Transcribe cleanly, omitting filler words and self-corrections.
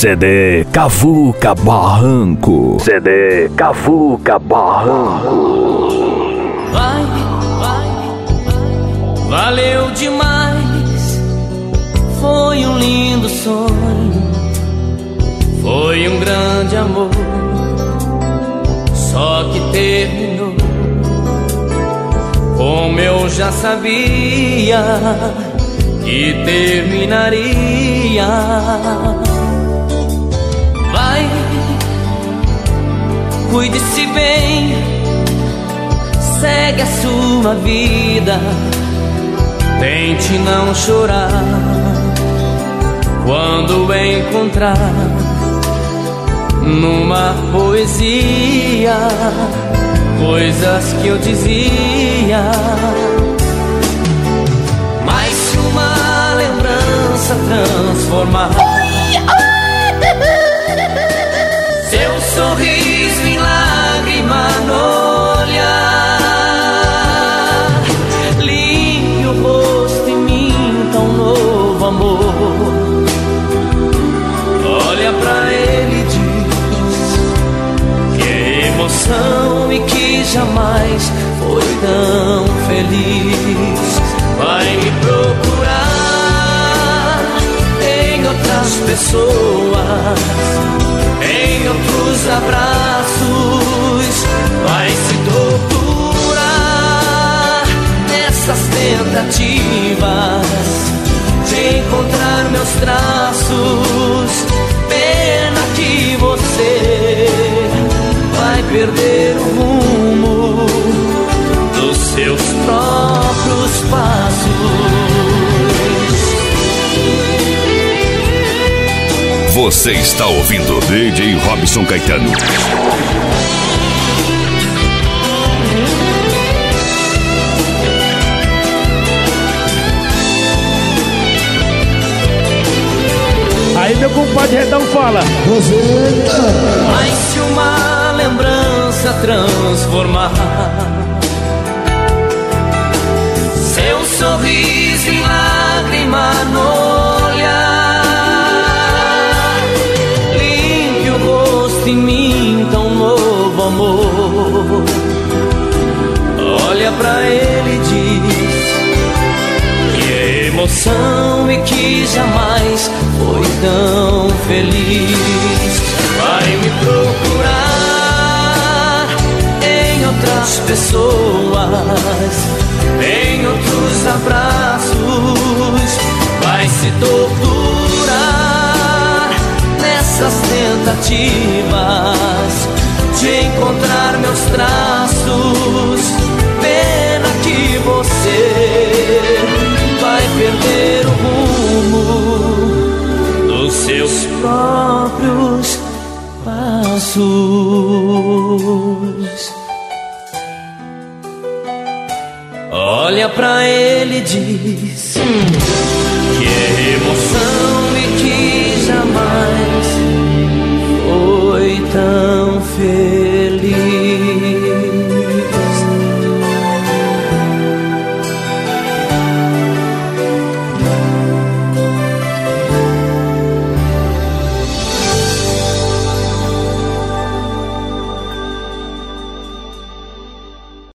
CD Cavuca Barranco. CD Cavuca Barranco. Vai, valeu demais. Foi um lindo sonho, foi um grande amor, só que terminou como eu já sabia que terminaria. Vai, cuide-se bem, segue a sua vida, tente não chorar quando encontrar numa poesia coisas que eu dizia. Mas se uma lembrança transformar seu sorriso em lágrima no olhar, limpe o rosto e minta um novo amor. Olha pra ele e diz que emoção e que jamais foi tão feliz. Vai me procurar em outras pessoas, em outros abraços. Vai se torturar nessas tentativas de encontrar meus traços. Pena que você vai perder o rumo dos seus próprios passos. Você está ouvindo DJ Robson Caetano. Aí meu compadre Redão fala: mas se uma lembrança transformar seu sorriso em lágrima no olhar, limpe o rosto e minta um novo amor. Olha pra ele e diz que é emoção e que jamais foi tão feliz. Vai me procurar em outras pessoas, em outros abraços. Vai se torturar nessas tentativas de encontrar meus traços. Pena que você vai perder o rumo dos seus próprios passos. Olha pra ele e diz que é emoção e que jamais foi tão